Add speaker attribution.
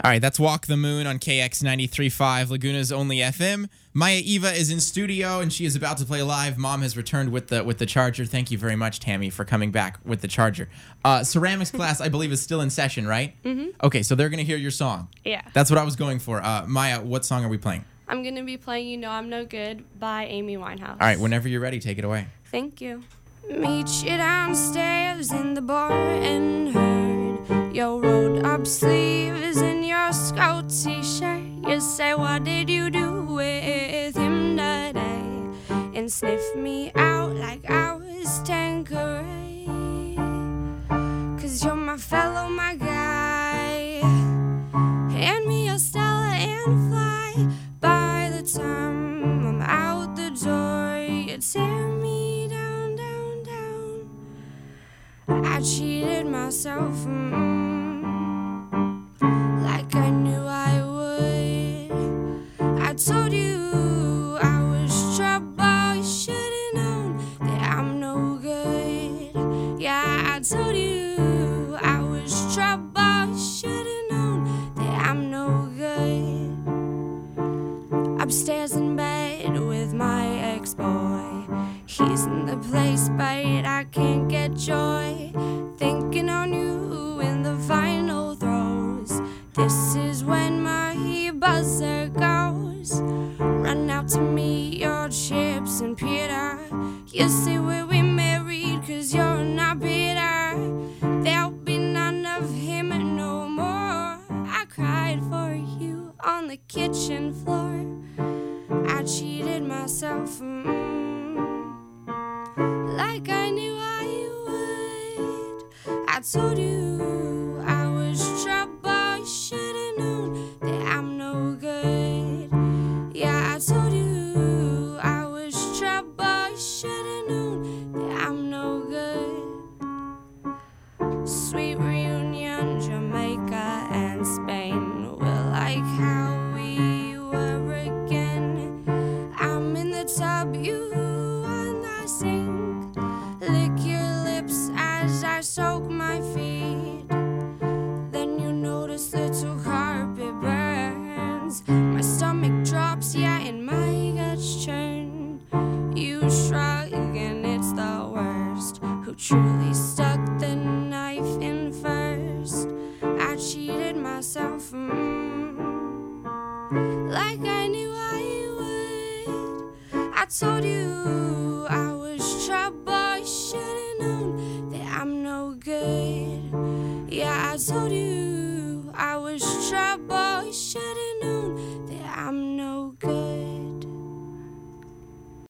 Speaker 1: All right, that's Walk the Moon on KX 93.5, Laguna's only FM. Maya Eva is in studio, and she is about to play live. Mom has returned with the charger. Thank you very much, Tammy, for coming back with the charger. Ceramics class, I believe, is still in session, right? Mm-hmm. Okay, so they're going to hear your song.
Speaker 2: Yeah.
Speaker 1: That's what I was going for. Maya, what song are we playing?
Speaker 2: I'm going to be playing You Know I'm No Good by Amy Winehouse.
Speaker 1: All right, whenever you're ready, take it away.
Speaker 2: Thank you. Meet you downstairs in the bar and heard your rolled up sleeves and your scout t-shirt. You say, what did you do with him today? And sniff me out like I was Tanqueray. 'Cause you're my fellow, my guy. Hand me a Stella and fly. By the time I'm out the door, you tear me down, down, down. I cheated myself, like I knew I would. I told you I was trouble, you should've known that I'm no good. Yeah, I told you I was trouble, you should've known that I'm no good. Upstairs in bed with my ex-boy, he's in the place but I can't get joy. Thinking on you in the final throes. This is when my buzzer goes. Run out to meet your chips and Peter. You say we'll be married 'cause you're not bitter. There'll be none of him no more. I cried for you on the kitchen floor. I cheated myself, like I knew I would. I told you I was trouble, you should've known that I'm no good. Yeah, I told you I was trouble, you should've known that I'm no good. Sweet reunion, Jamaica and Spain. We're like how we were again. I'm in the tub, you on the sink. Lick your lips as I soak my feet. Then you notice little carpet burns. My stomach drops, yeah, and my guts churn. You shrug and it's the worst. Who truly stuck the knife in first? I cheated myself, like I knew I would. I told you I was trouble, you should've known that I'm no good. Yeah, I told you I was trouble, you should've